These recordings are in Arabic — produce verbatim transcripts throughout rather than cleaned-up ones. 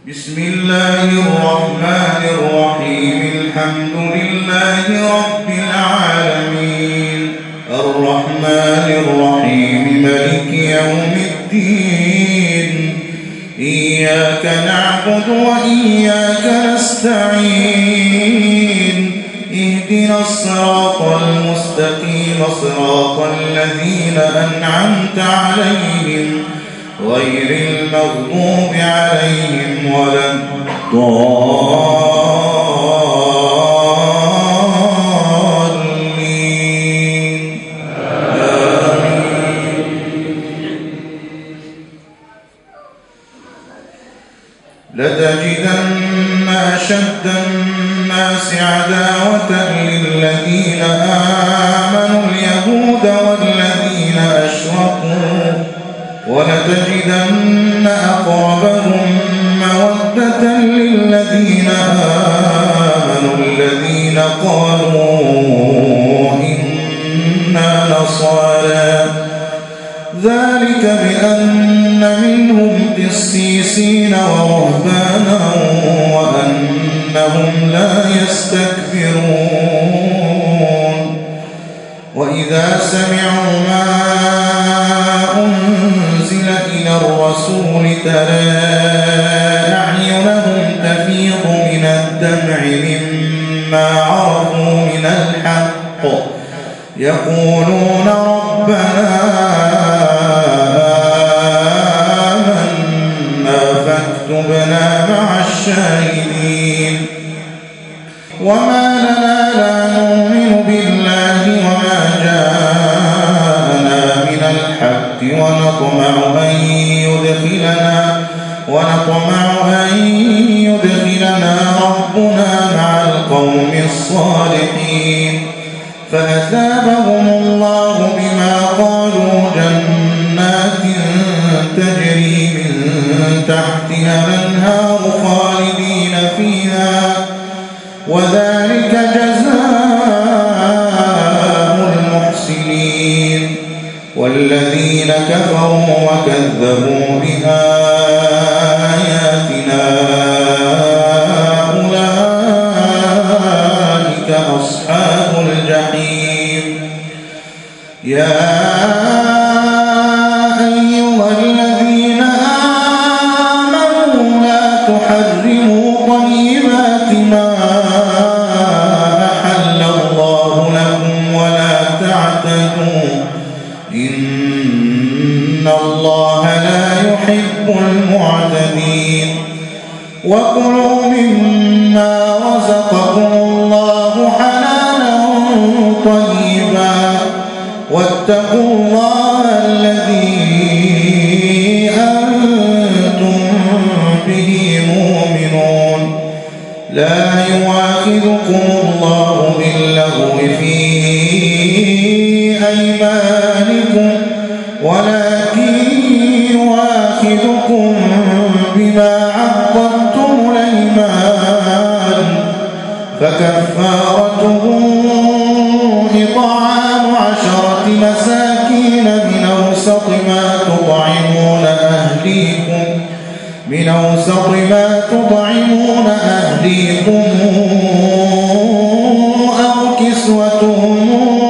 بسم الله الرحمن الرحيم. الحمد لله رب العالمين الرحمن الرحيم مالك يوم الدين إياك نعبد وإياك نستعين اهدنا الصراط المستقيم صراط الذين أنعمت عليهم غير المغضوب عليهم ولا الضالين آمين. لتجدن أشد الناس عداوة للذين آمنوا اليهود والذين أشركوا ولتجدن أقربهم مودة للذين آمنوا الذين قالوا إنا نصارى ذلك بأن منهم قسيسين ورهبانا وأنهم لا يستكبرون وإذا سمعوا ما أنزل إلى الرسول ترى أعينهم تفيض من الدمع مما عرفوا من الحق يقولون ربنا آمنا فاكتبنا مع الشاهدين. وما لنا لا نؤمن بالله وما جاءنا من الحق ونطمع أن يدخلنا ونطمع أن يدخلنا ربنا مع القوم الصالحين فأثابهم الله بما قالوا جنات تجري من تحتها الأنهار خالدين فيها وذلك جزاء المحسنين. والذين كفروا وكذبوا بآياتنا أولئك أصحاب الجحيم. يا أيها الذين آمنوا لا تحرموا طيبات ما أحل الله لكم ولا تعتدوا إن الله لا يحب المعتدين. وكلوا مما رزقكم الله حلالا طيبا واتقوا الله الذي أنتم به مؤمنون. لا يؤاخذكم الله باللغو في أيمانكم ولكن يؤاخذكم بما عقدتم الأيمان فكفارته إطعام عشرة مساكين من أوسط ما تطعمون أهليكم من أوسط ما تطعمون أهليكم أو كسوتهم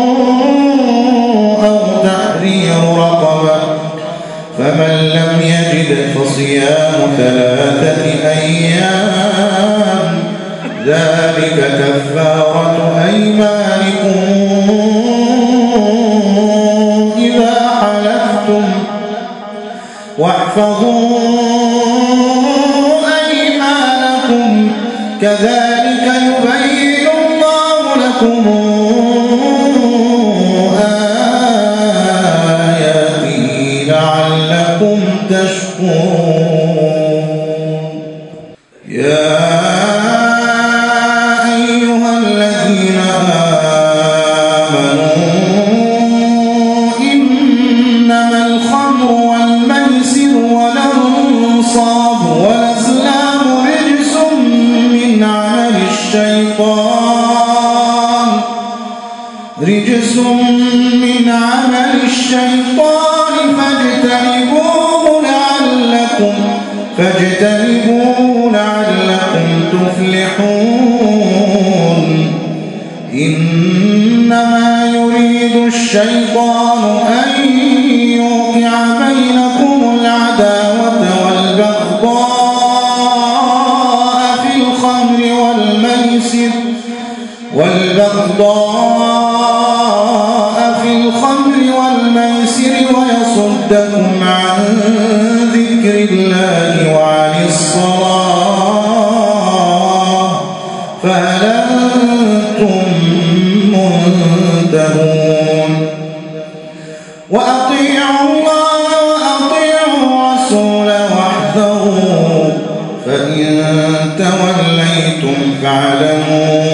أو تحرير رقبة فمن لم يجد فصيام ثلاثة أيام ذلك كفارة أيمانكم إذا حلفتم واحفظوا أيمانكم كذلك يبين الله لكم آياته لعلكم تشكرون. يا أيها الذين آمنوا إنما الخمر والميسر والأنصاب والأزلام رجس من عمل الشيطان رجس من عمل الشيطان فاجتنبوه لعلكم فاجتنبوه الشيطان أن يوقع بينكم العداوة والبغضاء في الخمر والميسر والبغضاء في الخمر والميسر ويصدكم عن ذكر الله وعن الصلاة فهل أنتم منتهون وأطيعوا الله وأطيعوا الرسول واحذروا فإن توليتم فاعلموا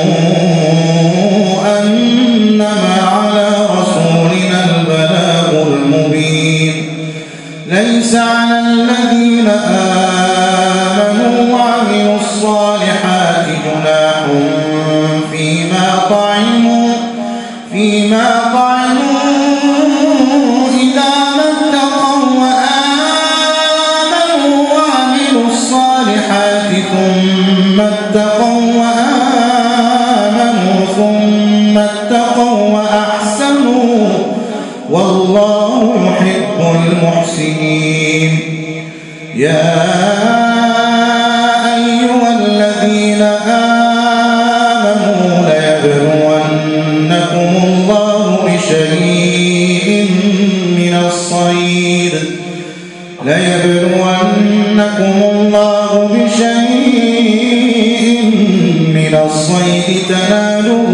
أنما على رسولنا البلاغ المبين ليس على الذين آمنوا وعملوا الصالحات جناح فيما طعموا فيما طعموا إذا ما اتقوا وآمنوا وعملوا الصالحات ثم اتقوا وآمنوا ثم اتقوا وأحسنوا والله يحب المحسنين يا أيها الذين آمنوا ليبلونكم الله بشيء من الصيد ليبلونكم الله بشيء من الصيد تناله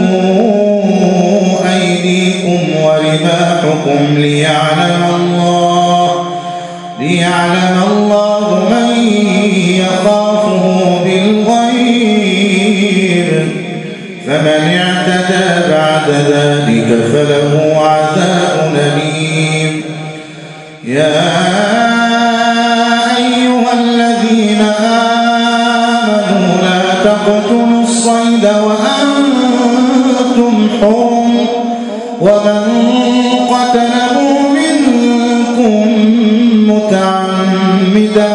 أيديكم ورماحكم ليعلم الله ليعلم الله من يخافه بالغيب فمن اعتدى بعد ذلك فله عذاب أليم يا أيها الذين آمنوا لا تقتلوا الصيد وأنتم حرم ومن قتله منكم متعمدا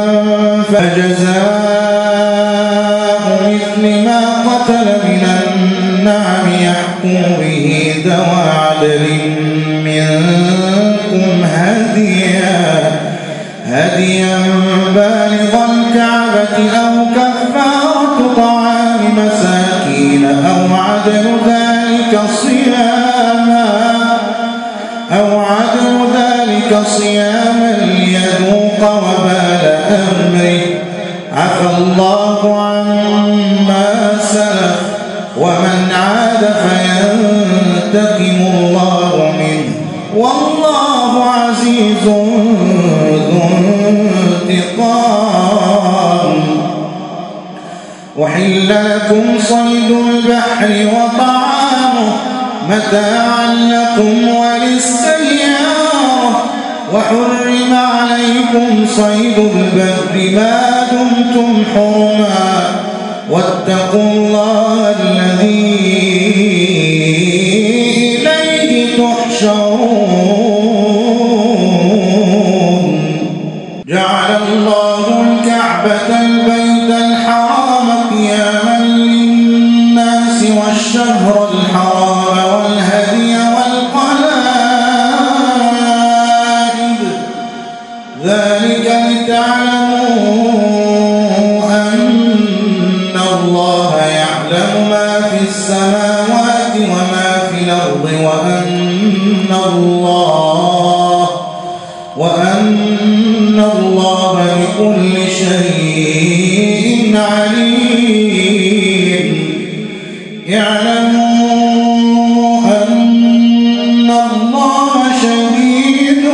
فجزاء مثل ما قتل من النعم يحكم به ذوى عدل منكم هديا هديا بالغ الكعبة أو كفارة طعام مساكين أو عدل ذلك صياما أو عدل ذلك صياما ليذوق وبال أمره عفى الله عما سلف ومن عاد فينتقم الله منه والله عزيز ذو انتقام أحل لكم صيد البحر وطعامه متاعا لكم وللسيارة وحرم عليكم صيد البر ما دمتم حرما واتقوا الله الذي إليه تحشرون جعل الله الكعبة البيت الحرام قياما للناس والشهر الحرام والهدي والقلائد ذلك لتعلموا أن الله يعلم ما في السماوات وما في الأرض وأن الله وأن الله بكل شيء عليم اعلموا أن الله شديد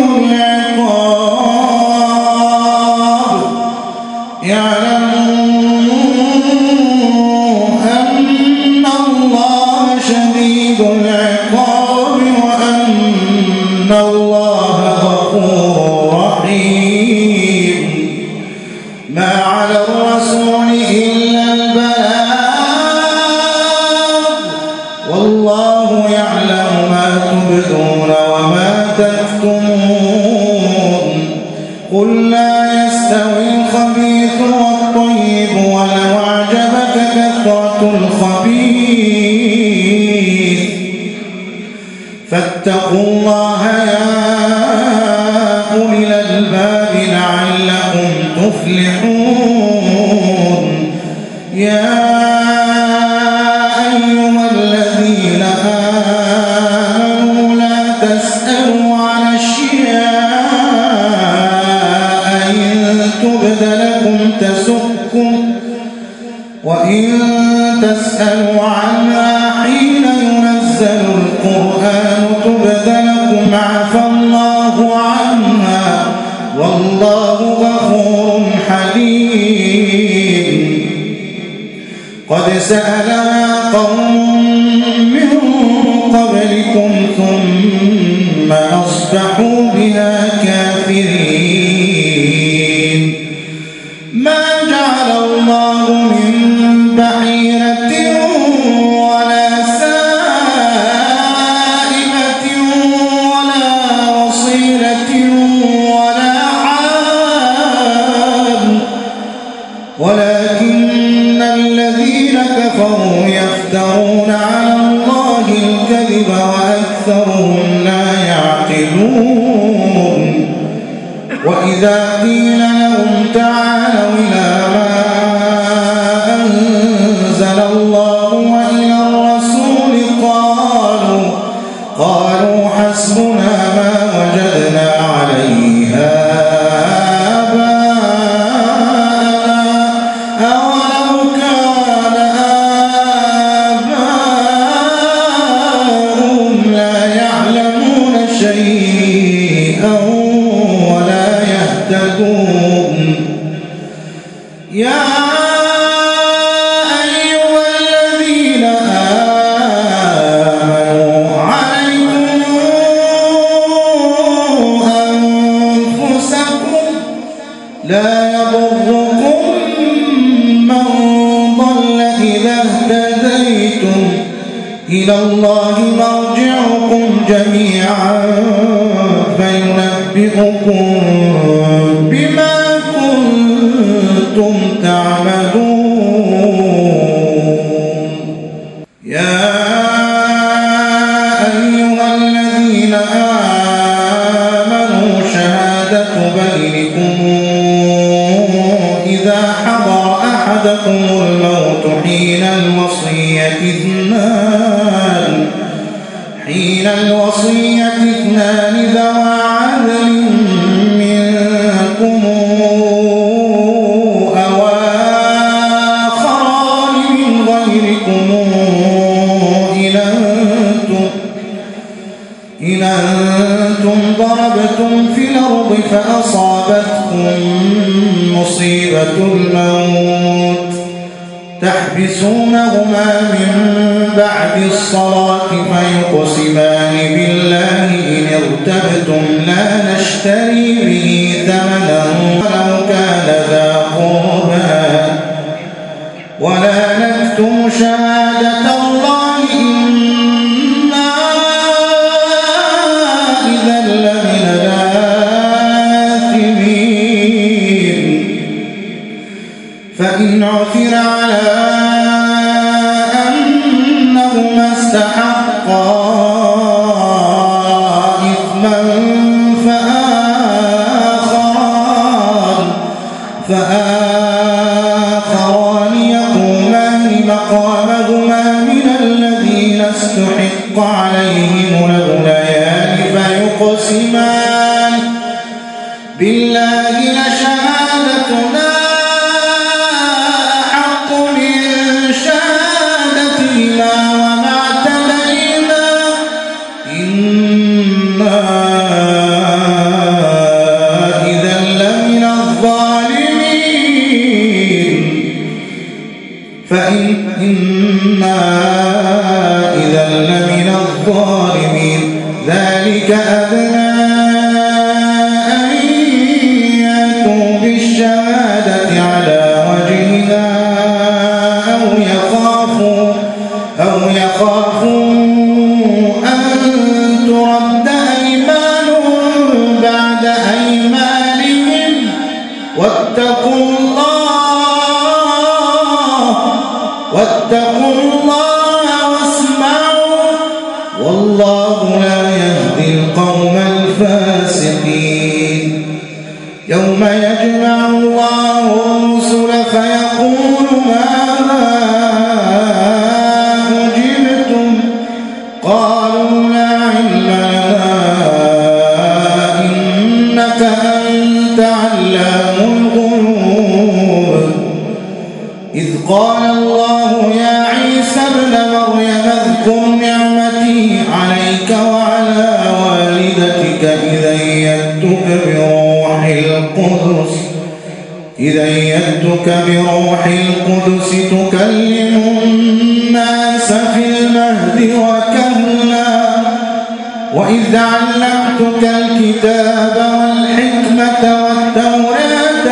العقاب اعلموا أن الله شديد العقاب وأن الله غفور رحيم ما على الرسول إلا البلاغ والله يعلم ما تبدون وما تكتمون قل لا يستوي الخبيث والطيب ولو أعجبك كثرة الخبيث فاتقوا الله تفلحون. يا أيها الذين آمنوا لا تسألوا عن أشياء إن تبد لكم تسؤكم وإن تسألوا عنها حين ينزل القرآن تبد لكم عفى الله عنها والله غفور حليم. قد سألها قوم من قبلكم ثم أصبحوا بها كافرين. ما جعل الله من بحيرة ولا سائبة ولا وصيلة ولا حام ولكن الذين كفروا يفترون على الله الكذب وأكثرهم لا يعقلون. وإذا قيل لهم تعالوا إلى ما أنزل الله وإلى الرسول قالوا قالوا حسبنا ما وجدنا عليه آباءنا أولو كان آباؤهم لا يعلمون شيئا ولا يهتدون. يا أيها الذين آمنوا عليكم أنفسكم لا يضركم من ضل إذا اهتديتم إلى الله مرجعكم جميعا فينبئكم بما كنتم تعملون. يا أيها الذين آمنوا شهادة بينكم إذا حضر أحدكم الموت حين الوصية اثنان حين الوصية اثنان ذوى عدل منكم أو آخران من غيركم إن أنتم إن أنتم ضربتم في الأرض فأصابتكم مصيبة الموت تحبسونهما من بعد الصلاة فيقسمان بالله إن ارتبتم لا نشتري به ثمنا ولو كان ذا قربى ولا نكتم شهادة الله إنا إذا لمن الآثمين. فإن عثر على أنهما استحقا إثما فآخران فآخران يقومان مقامهما من الذين استحق عليهم الأوليان فيقسمان بالله لشهادتنا وما اعتدينا إنا إذا لمن الظالمين. فإن إنا إذا لمن الظالمين. ذلك أدنى أن يأتوا بالشهادة على وجهها أو يخافوا أو يخافوا أن ترد أيمان بعد أيمانهم واتقوا الله واتقوا الله واسمعوا والله لا يهدي القوم إذ قال الله يا عيسى ابن مريم اذكر نعمتي عليك وعلى والدتك إذ أيدتك بروح القدس إذ أيدتك بروح القدس تكلم الناس في المهد وكهلا وإذ علمتك الكتاب والحكمة والتوراة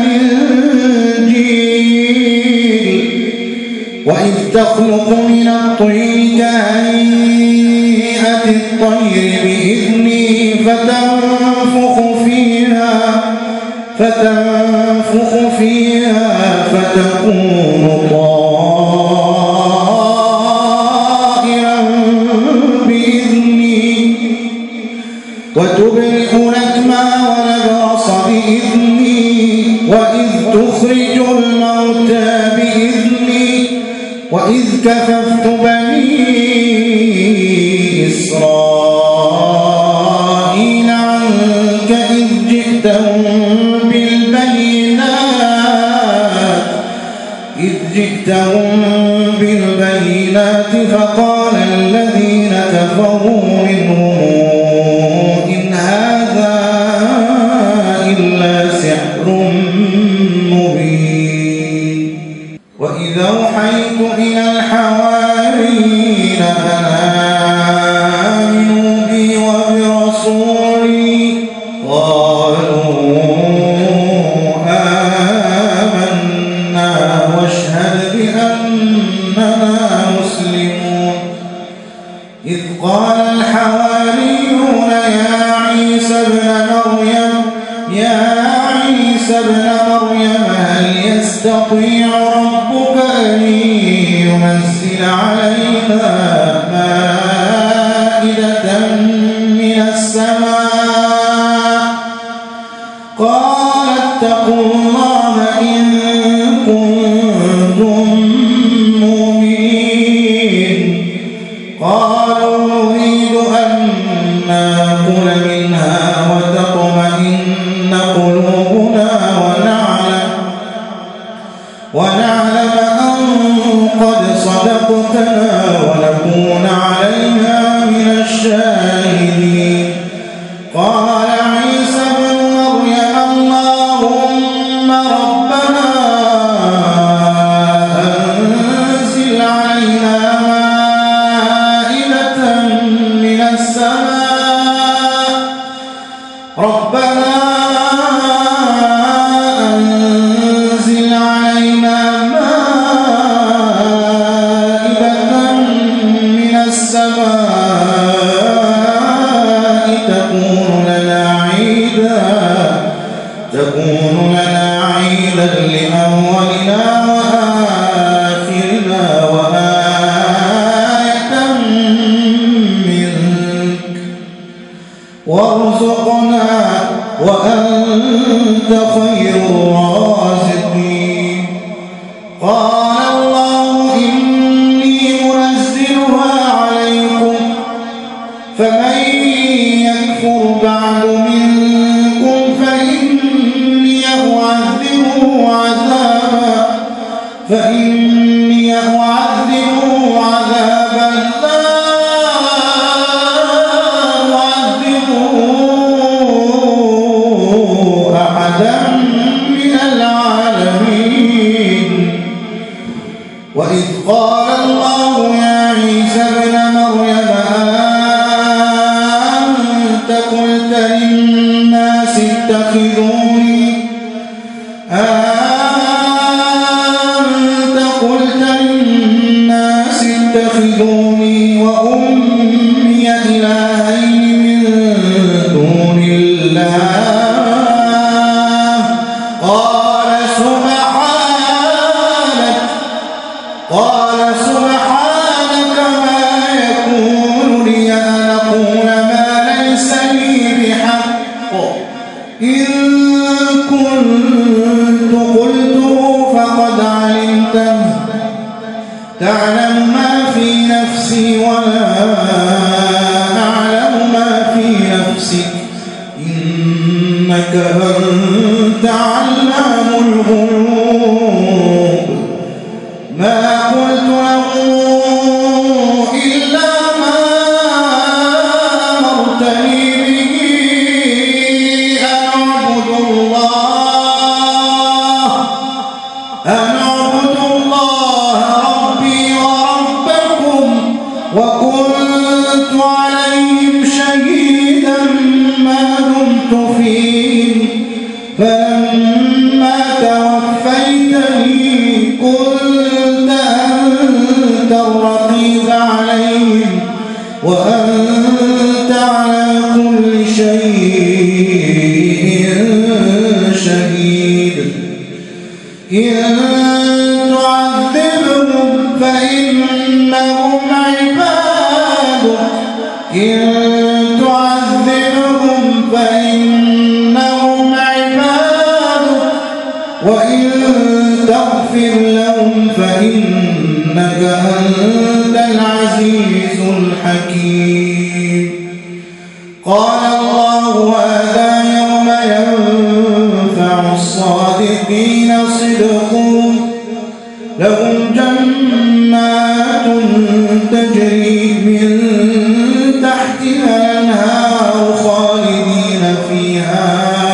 والإنجيل وإذ تخلق من الطين كهيئة الطير بإذني فتنفخ فيها فتنفخ فيها فتكون طائرا بإذني وتبرئ الأكمى والأبرص بإذني وإذ تخرج الموتى بإذني وإذ كففت بني إسرائيل عنك إذ جئتهم بالبينات إذ جئتهم بالبينات فقال الذين كفروا منهم إن هذا إلا سحر مبين وإذا أوحيت إلى الحواريين أن آمنوا بي وبرسولي قالوا آمنا واشهد بأننا مسلمون إذ قال الحواريون يا عيسى ابن مريم يا عيسى ابن مريم هل يستطيع ربك أن ينزل علينا مائدة من السماء قال اتقوا الله إن كنتم مؤمنين قالوا نريد أن نأكل منها وتطمئن قلوبنا ونعلم ونعلم أن قد صدقتنا ونكون عليها من الشاهدين قال عيسى ابن مريم اللهم ربنا أنزل علينا مائدة من السماء ربنا أنزل علينا مائدة من السماء تكون لنا عيدا تكون لنا عيدا لأولنا وآخرنا وآية منك وارزقنا وأنت خير الرازقين قال الله إني منزلها عليكم فمن يكفر بعد منكم فإني أعذبه عذابا فإني أعذبه عذابا لا أعذبه أحدا من العالمين وإذ قال الله يا عيسى ابن مريم أنت قلت للناس اتخذوني أنت قلت للناس اتخذوني وأمي إلهين من دون الله قال سبحانك قال سبحانك ما يكون لي أن أقول ما ليس لي بحق إن كنت قلته فقد علمته تعلم ما في نفسي ولا أعلم ما في نفسك إنك أنت علام الغيوب الرقيب عليهم وأنت على كل شيء شهيد. إن تعذبهم فإنهم عبادك إن تعذبهم فإنهم عبادك وإن تغفر لهم فإنك أنت العزيز الحكيم. قال الله هذا يوم ينفع الصادقين صدقهم لهم جنات تجري من تحتها الأنهار خالدين فيها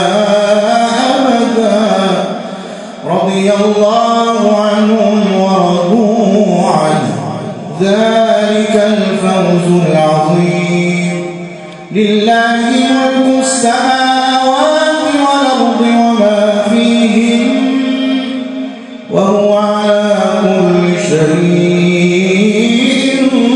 أبدا رضي الله عنهم ورضوا عنه ذلك الفوز العظيم. لله ملك السماوات والأرض وما فيهن وهو على كل شيء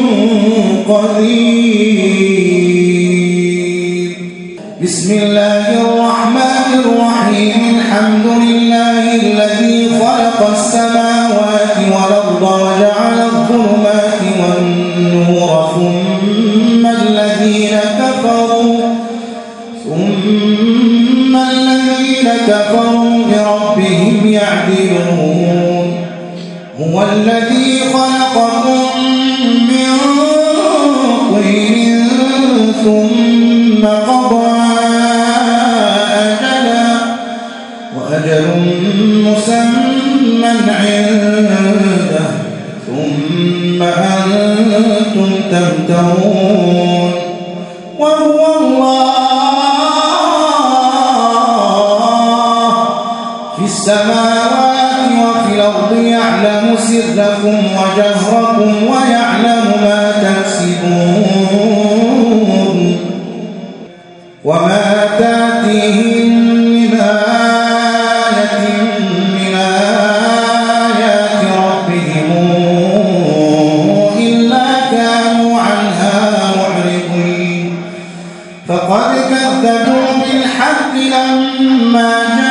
قدير. بسم الله الرحمن الرحيم. الحمد لله الذي خلق السماوات والأرض وجعل الظلمات والنور ثم الذين كفروا ثم الذين كفروا بربهم يعدلون. هو الذي خلقكم من طين ثم قضى أجلا وأجل مسمى عنده ثم أنتم تمترون. وهو الله في السماوات وفي الأرض يعلم سركم وجهركم ويعلم ما تكسبون وما تأتيهم من آية من آيات ربهم إلا كانوا عنها معرضين. فقد كذبوا بالحق لما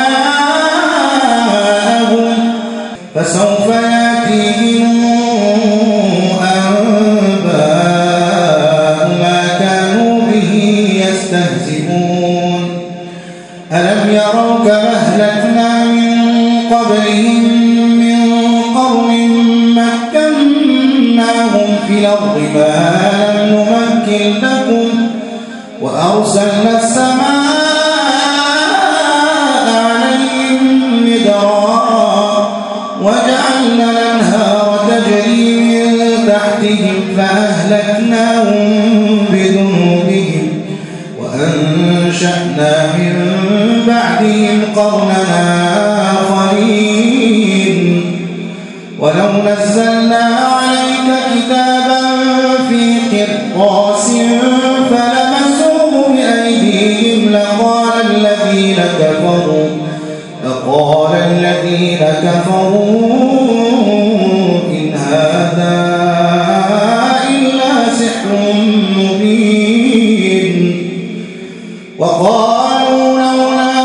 جاءهم فسوف يأتيهم أنباء ما كانوا به يستهزئون. ألم يروا كما أهلكنا من قبلهم من قرن مكناهم في الأرض ما لم نمكن لكم وأرسلنا السماء عليهم مدرارا وجعلنا الأنهار تجري من تحتهم فأهلكناهم بذنوبهم وأنشأنا من بعدهم قرننا آخرين. ولو نزلنا عليك كتابا في قرطاس فلمسوه بأيديهم لقال الذين كفروا لقال الذين كفروا إن هذا إلا سحر مبين. وقالوا لولا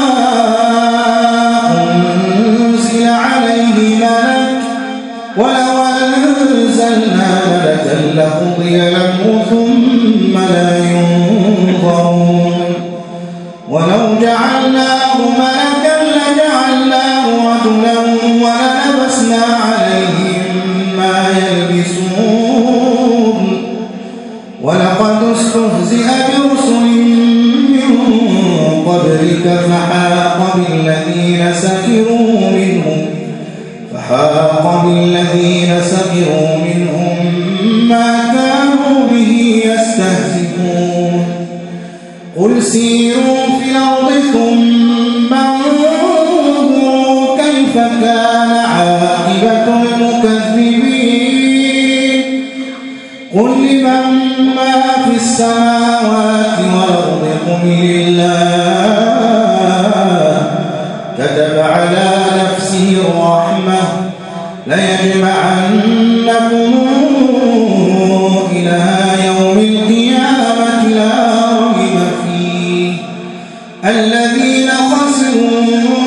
أنزل عليه ملك ولو أنزلنا ملكا لقضي الأمر ثم لا ينظرون. ولو جعلناه ملكا لجعلناه رجلا وللبسنا عليهم ما يلبسون. ولقد استهزئ برسل من قبلك فحاق بالذين سخروا منهم فحاق بالذين سخروا منهم ما كانوا به يستهزئون. قل سيروا في الأرض ثم انظروا كيف كان عاقبة المكذبين. قل لمن ما في السماوات والأرض قل لله كتب على نفسه الرحمة ليجمعنكم الذين خسروا